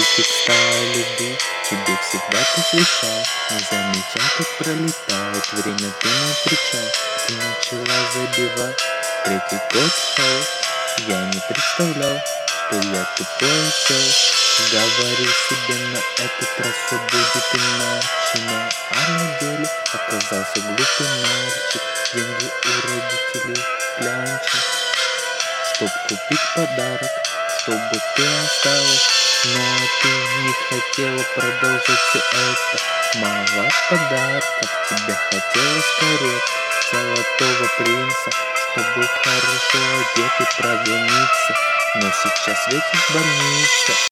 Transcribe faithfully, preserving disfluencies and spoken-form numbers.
Цветик стая любви тебе всегда посвящал. Не замечай, как пролетает время, ты накричал. Ты начала забивать, третий год шел. Я не представлял, что я тупой осел. Говорил себе, на этот раз все будет иначе, но а на деле оказался глупый мальчик. Деньги у родителей клянчил, чтоб купить подарок, чтобы ты осталась. Но ты не хотела продолжить все это. Мало подарков, тебе хотелось карет, золотого принца, чтобы хорошо одет и провиниться. Но сейчас светишь в больнице.